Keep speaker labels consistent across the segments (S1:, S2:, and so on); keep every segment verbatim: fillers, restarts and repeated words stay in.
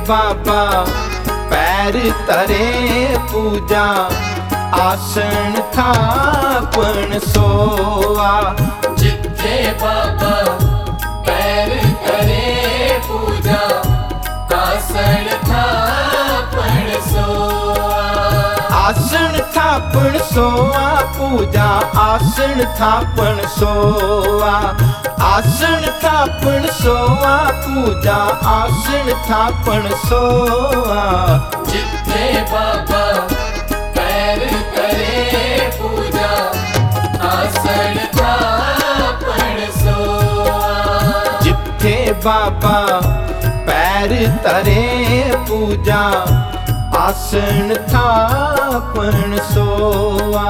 S1: बाबा पैर तरे पूजा आसन थापण सोआ।
S2: जिथे बाबा पैर करे पूजा आसन थापण सोआ।
S1: आसन थापण सोआ पूजा आसन थापण सोआ। आसन थापण सोआ पूजा आसन थापण सोआ।
S2: जिथे बाबा पैर करे पूजा आसन थापण सोआ।
S1: जिथे बाबा पैर तरे पूजा आसन थापण सोआ।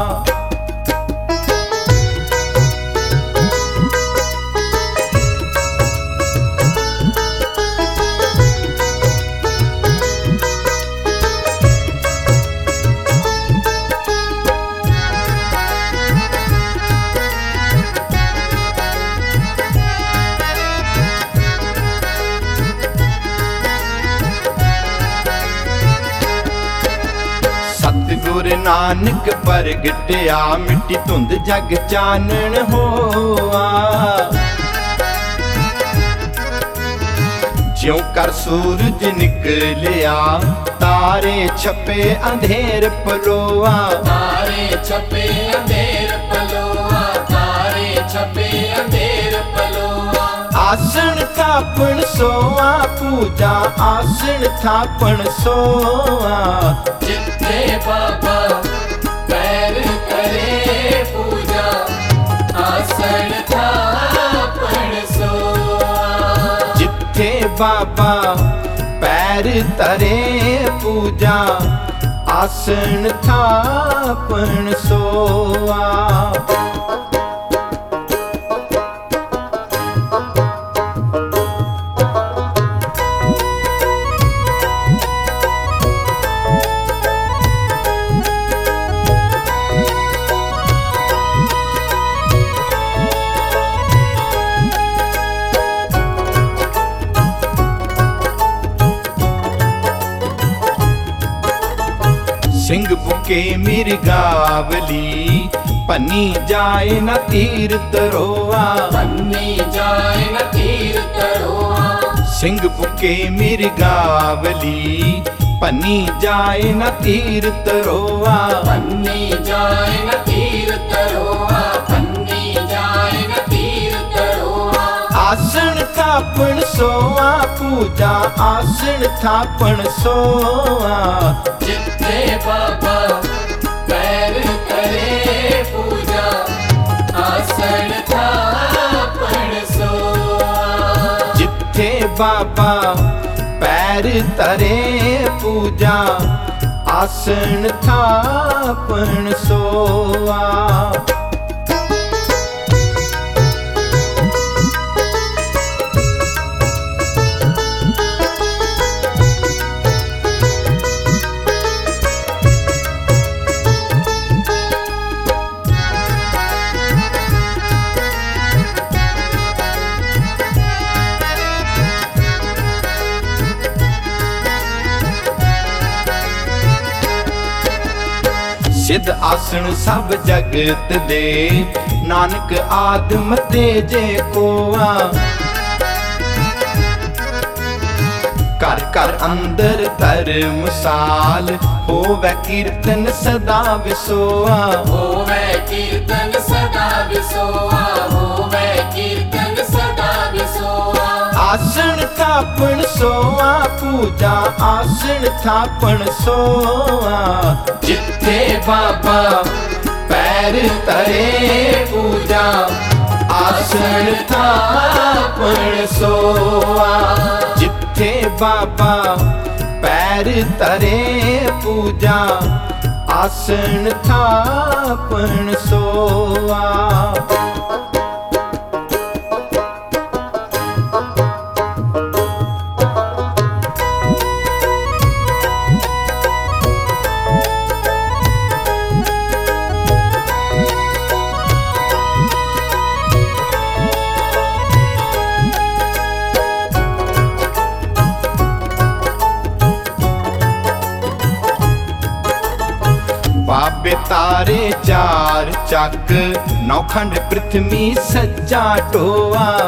S1: सतगुर नानक प्रगटिया मिट्टी धुंध जग चानन होआ। ज्यों कर सूरज निकलिया तारे छपे अंधेर पलोआ।
S2: तारे छपे अंधेर पलोआ। तारे छपे अंधेर पलोआ।
S1: आसन थापण सोआ पूजा आसन थापण सोआ।
S2: जिथे बाबा पैर करे पूजा आसन थापण सोआ।
S1: जिथे बाबा पैर तरे पूजा आसन थापण सोआ। सिंह बुके मिर्गावली पन्नी जाए न तीर तरोआ।
S2: पन्नी जाए न तीर तरोआ।
S1: सिंह बुके मिर्गावली पन्नी जाए न तीर तरोआ।
S2: पन्नी जाए न तीर तरोआ। पन्नी जाए न तीर तरोआ।
S1: आसन थापण सोआ पूजा आसन थापण सोआ।
S2: जिथे बाबा पैर करे पूजा आसन थापण सोआ।
S1: जिथे बाबा पैर तरे पूजा आसन थापण सोआ। सिद्ध आसन सब जगत दे नानक आदम तेजे कोआ। कर कर अंदर धर्मसाल होवे कीर्तन सदा विसोआ।
S2: होवे कीर्तन सदा विसोआ। होवे कीर्तन सदा विसोआ।
S1: आसन थापण सोआ पूजा आसन थापण सोआ। जिथे बाबा पैर तरे पूजा आसन थापण सोआ। जिथे बाबा पैर तरे पूजा आसन थापण सोआ। ਬਾਬੇ ਤਾਰੇ ਚਾਰ ਚੱਕ, ਨੌਖੰਡ ਪ੍ਰਿਥਵੀ ਸੱਜਾ ਟੋਆ।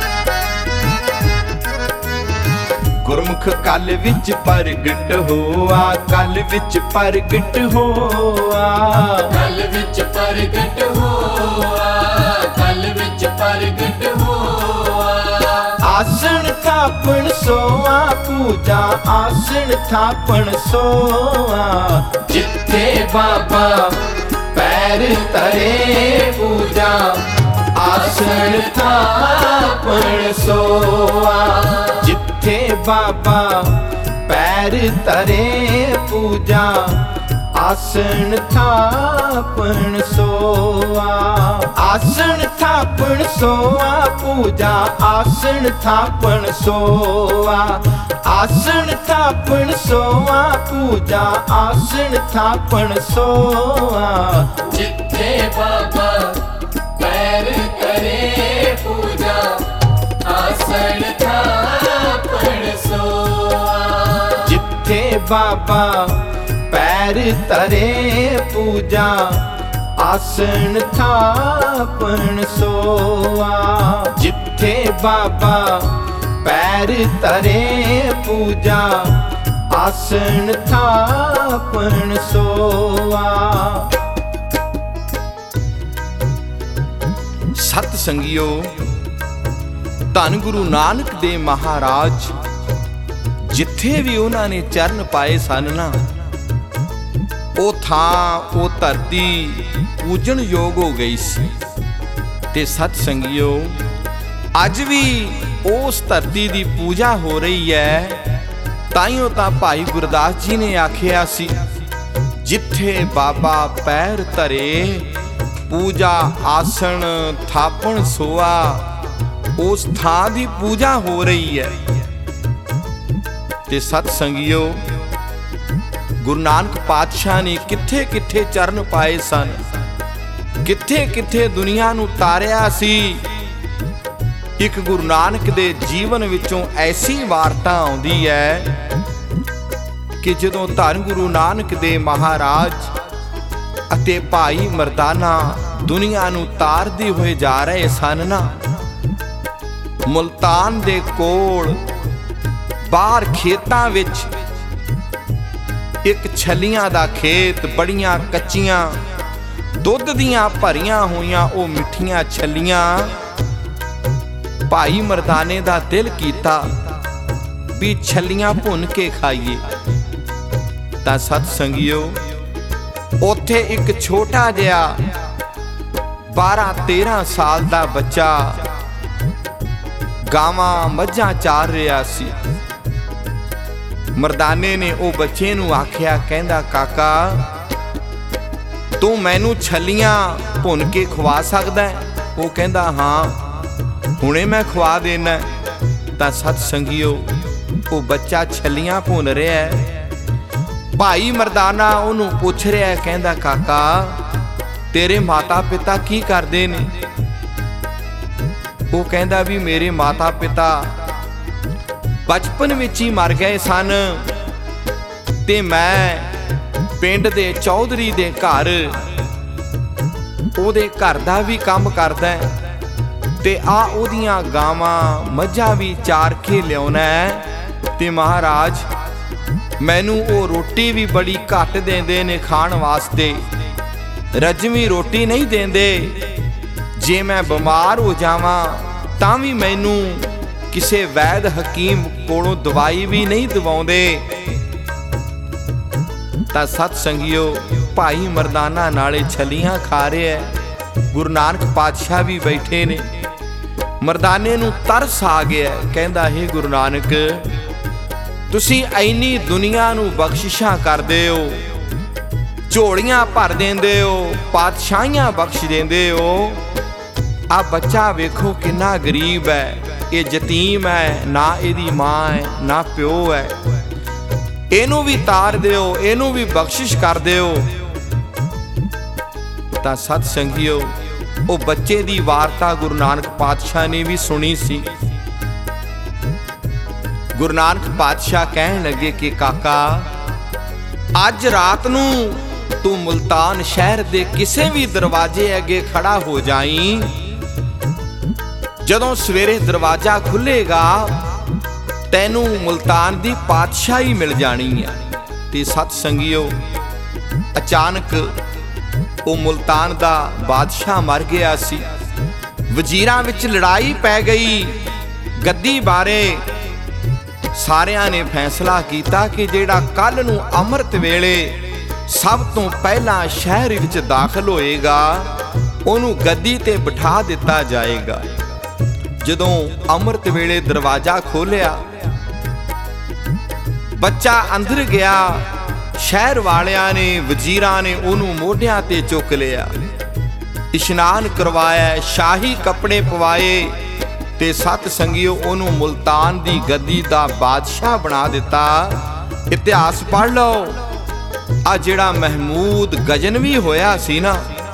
S1: ਗੁਰਮੁਖ ਕਲ ਵਿੱਚ ਪ੍ਰਗਟ ਹੋਆ, ਕਲ ਵਿੱਚ ਪ੍ਰਗਟ ਹੋਆ।
S2: ਕਲ ਵਿੱਚ ਪ੍ਰਗਟ ਹੋਆ, ਕਲ ਵਿੱਚ ਪ੍ਰਗਟ ਹੋਆ।
S1: ਆਸਣ ਥਾਪਣ ਸੋਆ ਪੂਜਾ, ਆਸਣ ਥਾਪਣ ਸੋਆ। ਜਿੱਥੇ ਬਾਬਾ ਪੈਰ ਧਰੇ ਪੂਜਾ, ਆਸਣ ਥਾਪਣ ਸੋਆ। ਜਿੱਥੇ ਬਾਬਾ ਪੈਰ ਧਰੇ ਪੂਜਾ, ਆਸਣ ਥਾਪਣ ਸੋਆ। ਆਸਣ ਥਾਪਣ ਸੋਆ ਪੂਜਾ, ਆਸਣ ਥਾਪਣ ਸੋਆ। ਆਸਣ ਥਾਪਣ ਸੋਆ ਪੂਜਾ, ਆਸਣ ਥਾਪਣ ਸੋਆ।
S2: ਜਿੱਥੇ ਬਾਬਾ ਪੈਰ ਧਰੇ ਪੂਜਾ, ਆਸਣ ਥਾਪਣ ਸੋਆ।
S1: ਜਿੱਥੇ ਬਾਬਾ ਪੈਰ ਧਰੇ ਪੂਜਾ, ਆਸਣ ਥਾਪਣ ਸੋਆ। ਜਿੱਥੇ ਬਾਬਾ ਪੈਰ ਧਰੇ ਪੂਜਾ, ਆਸਣ ਥਾਪਣ ਸੋਆ। ਸਤ ਸੰਗਿਓ, ਧੰਨ ਗੁਰੂ ਨਾਨਕ ਦੇ ਮਹਾਰਾਜ ਜਿੱਥੇ ਵੀ ਉਹਨਾਂ ਨੇ ਚਰਨ ਪਾਏ ਸਨ ਨਾ, ਉਹ ਥਾਂ ਉਹ ਧਰਤੀ ਪੂਜਣ ਯੋਗ ਹੋ ਗਈ ਸੀ। ਤੇ ਸਤ ਸੰਗਿਓ, ਅੱਜ ਵੀ ਉਸ ਧਰਤੀ ਦੀ ਪੂਜਾ ਹੋ ਰਹੀ ਹੈ। ਤਾਈਓ ਤਾਂ ਭਾਈ ਗੁਰਦਾਸ ਜੀ ਨੇ ਆਖਿਆ ਸੀ, ਜਿੱਥੇ ਬਾਬਾ ਪੈਰ ਧਰੇ ਪੂਜਾ, ਆਸਣ ਥਾਪਣ ਸੋਆ। ਉਸ ਥਾਂ ਦੀ ਪੂਜਾ ਹੋ ਰਹੀ ਹੈ। ਤੇ ਸਤ ਸੰਗਿਓ, ਗੁਰੂ ਨਾਨਕ ਪਾਤਸ਼ਾਹ ਨੇ ਕਿੱਥੇ ਕਿੱਥੇ ਚਰਨ ਪਾਏ ਸਨ, ਕਿੱਥੇ ਕਿੱਥੇ ਦੁਨੀਆ ਨੂੰ ਤਾਰਿਆ ਸੀ। ਇੱਕ ਗੁਰੂ ਨਾਨਕ ਦੇ ਜੀਵਨ ਵਿੱਚੋਂ ਐਸੀ ਵਾਰਤਾ ਆਉਂਦੀ ਹੈ ਕਿ ਜਦੋਂ ਧੰਨ ਗੁਰੂ ਨਾਨਕ ਦੇ ਮਹਾਰਾਜ ਅਤੇ ਭਾਈ ਮਰਦਾਨਾ ਦੁਨੀਆ ਨੂੰ ਤਾਰਦੇ ਹੋਏ ਜਾ ਰਹੇ ਸਨ ਨਾ, ਮੁਲਤਾਨ ਦੇ ਕੋਲ ਬਾਹਰ ਖੇਤਾਂ ਵਿੱਚ ਇੱਕ ਛੱਲੀਆਂ ਦਾ ਖੇਤ, ਬੜੀਆਂ ਕੱਚੀਆਂ ਦੁੱਧ ਦੀਆਂ ਭਰੀਆਂ ਹੋਈਆਂ ਉਹ ਮਿੱਠੀਆਂ ਛੱਲੀਆਂ। ਭਾਈ ਮਰਦਾਨੇ ਦਾ ਦਿਲ ਕੀਤਾ ਵੀ ਛੱਲੀਆਂ ਭੁੰਨ ਕੇ ਖਾਈਏ। ਤਾਂ ਸਤ ਸੰਗਿਓ, ਉੱਥੇ ਇੱਕ ਛੋਟਾ ਜਿਹਾ ਬਾਰਾਂ ਤੇਰਾਂ ਸਾਲ ਦਾ ਬੱਚਾ ਗਾਵਾਂ ਮੱਝਾਂ ਚਾਰ ਰਿਹਾ ਸੀ। ਮਰਦਾਨੇ ਨੇ ਉਹ ਬੱਚੇ ਨੂੰ ਆਖਿਆ, ਕਹਿੰਦਾ ਕਾਕਾ, ਤੂੰ ਮੈਨੂੰ ਛੱਲੀਆਂ ਭੁੰਨ ਕੇ ਖਵਾ ਸਕਦਾ ਹੈ? ਉਹ ਕਹਿੰਦਾ ਹਾਂ, ਹੁਣੇ ਮੈਂ ਖਵਾ ਦੇਣਾ। ਤਾਂ ਸਤ ਸੰਗਿਓ, ਉਹ ਬੱਚਾ ਛੱਲੀਆਂ ਭੁੰਨ ਰਿਹਾ ਹੈ। ਭਾਈ ਮਰਦਾਨਾ ਉਹਨੂੰ ਪੁੱਛ ਰਿਹਾ, ਕਹਿੰਦਾ ਕਾਕਾ, ਤੇਰੇ ਮਾਤਾ ਪਿਤਾ ਕੀ ਕਰਦੇ ਨੇ? ਉਹ ਕਹਿੰਦਾ ਵੀ ਮੇਰੇ ਮਾਤਾ ਪਿਤਾ ਬਚਪਨ ਵਿੱਚ ਹੀ ਮਰ ਗਏ ਸਨ ਤੇ ਮੈਂ ਪਿੰਡ ਦੇ ਚੌਧਰੀ ਦੇ ਘਰ ਉਹਦੇ ਘਰ ਦਾ ਵੀ ਕੰਮ ਕਰਦਾ ਤੇ ਆ ਉਹਦੀਆਂ ਗਾਵਾਂ ਮੱਝਾਂ ਵੀ ਚਾਰ ਕੇ ਲਿਆਉਣਾ ਤੇ ਮਹਾਰਾਜ ਮੈਨੂੰ ਉਹ ਰੋਟੀ ਵੀ ਬੜੀ ਘੱਟ ਦਿੰਦੇ ਨੇ ਖਾਣ ਵਾਸਤੇ, ਰਜਵੀਂ ਰੋਟੀ ਨਹੀਂ ਦਿੰਦੇ। ਜੇ ਮੈਂ ਬਿਮਾਰ ਹੋ ਜਾਵਾਂ ਤਾਂ ਵੀ ਮੈਨੂੰ ਕਿਸੇ ਵੈਦ ਹਕੀਮ ਕੋਲੋਂ ਦਵਾਈ ਵੀ ਨਹੀਂ ਦਵਾਉਂਦੇ। ਤਾਂ ਸਤ ਸੰਗਿਓ, ਭਾਈ ਮਰਦਾਨਾ ਨਾਲੇ ਛੱਲੀਆਂ ਖਾ ਰਿਹਾ, ਗੁਰੂ ਨਾਨਕ ਪਾਤਸ਼ਾਹ ਵੀ ਬੈਠੇ ਨੇ। ਮਰਦਾਨੇ ਨੂੰ ਤਰਸ ਆ ਗਿਆ, ਕਹਿੰਦਾ ਹੈ ਗੁਰੂ ਨਾਨਕ, ਤੁਸੀਂ ਐਨੀ ਦੁਨੀਆ ਨੂੰ ਬਖਸ਼ਿਸ਼ਾਂ ਕਰਦੇ ਹੋ, ਝੋਲੀਆਂ ਭਰ ਦਿੰਦੇ ਹੋ, ਪਾਤਸ਼ਾਹੀਆਂ ਬਖਸ਼ ਦਿੰਦੇ ਹੋ। ਆ ਬੱਚਾ ਵੇਖੋ ਕਿੰਨਾ ਗਰੀਬ ਹੈ, ਇਹ ਯਤੀਮ ਹੈ, ਨਾ ਇਹਦੀ ਮਾਂ ਹੈ ਨਾ ਪਿਓ ਹੈ। ਇਹਨੂੰ ਵੀ ਤਾਰ ਦਿਓ, ਇਹਨੂੰ ਵੀ ਬਖਸ਼ਿਸ਼ ਕਰ ਦਿਓ। ਤਾਂ ਸਤ ਸੰਗਿਓ, ਉਹ ਬੱਚੇ ਦੀ ਵਾਰਤਾ ਗੁਰੂ ਨਾਨਕ ਪਾਤਸ਼ਾਹ ਨੇ ਵੀ ਸੁਣੀ ਸੀ। ਗੁਰੂ ਨਾਨਕ ਪਾਤਸ਼ਾਹ ਕਹਿਣ ਲੱਗੇ ਕਿ ਕਾਕਾ, ਅੱਜ ਰਾਤ ਨੂੰ ਤੂੰ ਮੁਲਤਾਨ ਸ਼ਹਿਰ ਦੇ ਕਿਸੇ ਵੀ ਦਰਵਾਜ਼ੇ ਅੱਗੇ ਖੜਾ ਹੋ ਜਾਈਂ। ਜਦੋਂ ਸਵੇਰੇ ਦਰਵਾਜ਼ਾ ਖੁੱਲੇਗਾ ਤੈਨੂੰ ਮੁਲਤਾਨ ਦੀ ਪਾਤਸ਼ਾਹੀ ਮਿਲ ਜਾਣੀ ਹੈ। ਤੇ ਸਤ ਸੰਗਿਓ, ਅਚਾਨਕ ਉਹ ਮੁਲਤਾਨ ਦਾ ਬਾਦਸ਼ਾਹ ਮਰ ਗਿਆ ਸੀ। ਵਜ਼ੀਰਾਂ ਵਿੱਚ ਲੜਾਈ ਪੈ ਗਈ ਗੱਦੀ ਬਾਰੇ। ਸਾਰਿਆਂ ਨੇ ਫੈਸਲਾ ਕੀਤਾ ਕਿ ਜਿਹੜਾ ਕੱਲ ਨੂੰ ਅੰਮ੍ਰਿਤ ਵੇਲੇ ਸਭ ਤੋਂ ਪਹਿਲਾਂ ਸ਼ਹਿਰ ਵਿੱਚ ਦਾਖਲ ਹੋਏਗਾ ਉਹਨੂੰ ਗੱਦੀ ਤੇ ਬਿਠਾ ਦਿੱਤਾ ਜਾਏਗਾ। ਜਦੋਂ ਅੰਮ੍ਰਿਤ ਵੇਲੇ ਦਰਵਾਜ਼ਾ ਖੋਲਿਆ, ਬੱਚਾ ਅੰਦਰ ਗਿਆ। ਸ਼ਹਿਰ ਵਾਲਿਆਂ ਨੇ, ਵਜ਼ੀਰਾਂ ਨੇ ਉਹਨੂੰ ਮੋਢਿਆਂ ਤੇ ਚੁੱਕ ਲਿਆ, ਇਸ਼ਨਾਨ ਕਰਵਾਇਆ, ਸ਼ਾਹੀ ਕੱਪੜੇ ਪਵਾਏ ਤੇ ਸਤ ਸੰਗਿਓ ਉਹਨੂੰ ਮੁਲਤਾਨ ਦੀ ਗੱਦੀ ਦਾ ਬਾਦਸ਼ਾਹ ਬਣਾ ਦਿੱਤਾ। ਇਤਿਹਾਸ ਪੜ੍ਹ ਲਓ, ਆ ਜਿਹੜਾ ਮਹਿਮੂਦ ਗਜਨਵੀ ਹੋਇਆ ਸੀ ਨਾ,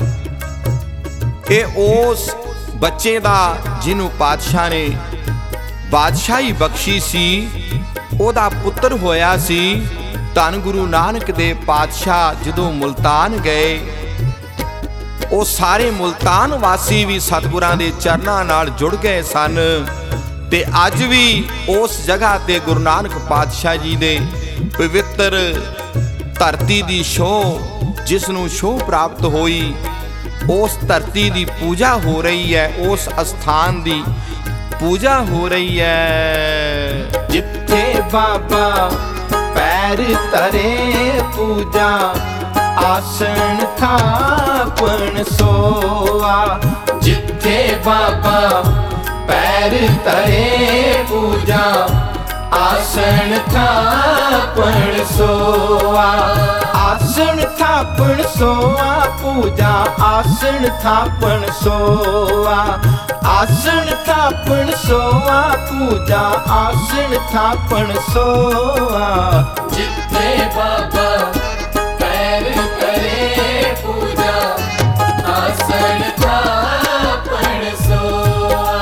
S1: ਇਹ ਉਸ ਬੱਚੇ ਦਾ ਜਿਹਨੂੰ ਪਾਤਸ਼ਾਹ ਨੇ ਬਾਦਸ਼ਾਹੀ ਬਖਸ਼ੀ ਸੀ, ਉਹਦਾ ਪੁੱਤਰ ਹੋਇਆ ਸੀ। ਧੰਨ ਗੁਰੂ ਨਾਨਕ ਦੇਵ ਪਾਤਸ਼ਾਹ ਜਦੋਂ ਮੁਲਤਾਨ ਗਏ, ਉਹ ਸਾਰੇ ਮੁਲਤਾਨ ਵਾਸੀ ਵੀ ਸਤਿਗੁਰਾਂ ਦੇ ਚਰਨਾਂ ਨਾਲ ਜੁੜ ਗਏ ਸਨ। ਤੇ ਅੱਜ ਵੀ ਉਸ ਜਗ੍ਹਾ ਤੇ ਗੁਰੂ ਨਾਨਕ ਪਾਤਸ਼ਾਹ ਜੀ ਦੇ ਪਵਿੱਤਰ ਧਰਤੀ ਦੀ ਛੋਹ, ਜਿਸ ਨੂੰ ਛੋਹ ਪ੍ਰਾਪਤ ਹੋਈ, ਉਸ ਧਰਤੀ ਦੀ ਪੂਜਾ ਹੋ ਰਹੀ ਹੈ, ਉਸ ਅਸਥਾਨ ਦੀ ਪੂਜਾ ਹੋ ਰਹੀ ਹੈ। ਜਿੱਥੇ ਬਾਬਾ ਪੈਰ ਧਰੇ ਪੂਜਾ, ਆਸਣ ਥਾਪਣ ਸੋਆ। ਜਿੱਥੇ ਬਾਬਾ ਪੈਰ ਧਰੇ ਪੂਜਾ, ਆਸਣ ਥਾਪਣ ਸੋਆ। ਆਸਣ ਥਾਪਣ ਸੋਆ ਪੂਜਾ, ਆਸਣ ਥਾਪਣ ਸੋਆ। ਆਸਣ ਥਾਪਣ ਸੋਆ ਪੂਜਾ, ਆਸਣ ਥਾਪਣ ਸੋਆ।
S2: ਜਿੱਥੇ ਬਾਬਾ ਪੈਰ ਧਰੇ ਪੂਜਾ, ਆਸਣ ਥਾਪਣ ਸੋਆ।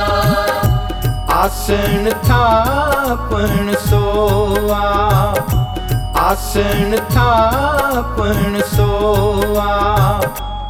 S1: ਆਸਣ ਥਾਪਣ ਸੋਆ। ਆਸਣ ਥਾਪਣ ਸੋਆ।